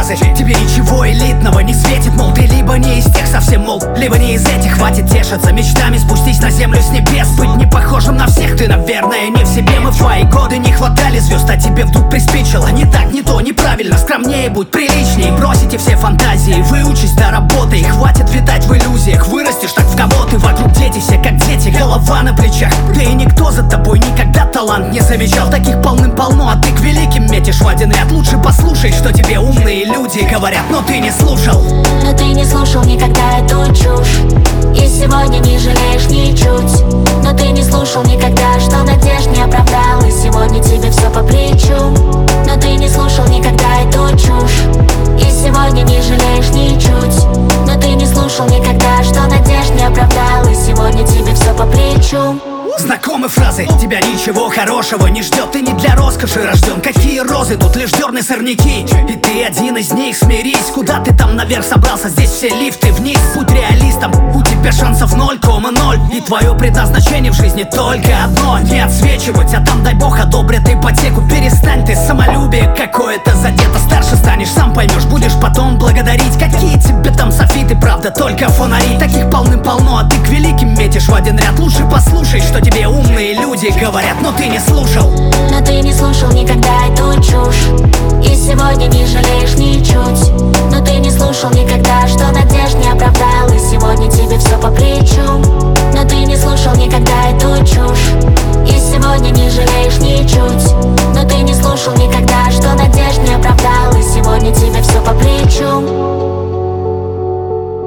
фразы. Тебе ничего элитного не светит, мол, ты либо не из тех совсем, мол, либо не из этих. Хватит тешиться мечтами, спустись на землю с небес. Быть не похожим на всех, ты, наверное, не в себе. Мы в твои годы не хватали звезд, а тебе вдруг приспичило. Не так, не то, неправильно, скромнее будь, приличней. Бросите все фантазии, выучись до работы. И хватит витать в иллюзиях, вырастешь так в кого ты. Вокруг дети все как дети, голова на плечах. Да и никто за тобой никогда талант не замечал. Таких полным-полно, а ты к великим метишь в один ряд. Лучше послушай, что тебе умные люди говорят, но ты не слушал. Но ты не слушал никогда эту чушь, и сегодня не жалеешь ничуть. Но ты не слушал никогда, что надежд не оправдал, и сегодня тебе все по плечу. Но ты не слушал никогда эту чушь, и сегодня не жалеешь ничуть. Но ты не слушал никогда, что надежд не оправдал, и сегодня тебе все по плечу. Знакомы фразы, тебя ничего хорошего не ждет. Ты не для роскоши рожден, какие розы, тут лишь дерны сорняки. И ты один из них, смирись. Куда ты там наверх собрался, здесь все лифты вниз. Будь реалистом, у тебя шансов 0,0. И твое предназначение в жизни только одно: не отсвечивать, а там дай бог одобрят ипотеку. Перестань ты, самолюбие какое-то задето. Старше станешь, сам поймешь, будешь потом благодарить. Какие тебе там софиты, правда, только фонари. Таких полным-полно, а ты к великим метишь в один ряд. Лучше послушай, что тебе умные люди говорят, но ты не слушал. Но ты не слушал никогда эту чушь, и сегодня не жалеешь ничуть. Но ты не слушал никогда, что надежд не оправдал, и сегодня тебе все по плечу. Но ты не слушал никогда эту чушь, и сегодня не жалеешь ничуть. Но ты не слушал никогда, что надежд не оправдал, и сегодня тебе все по плечу.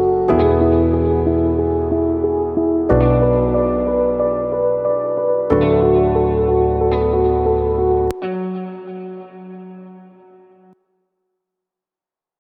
Thank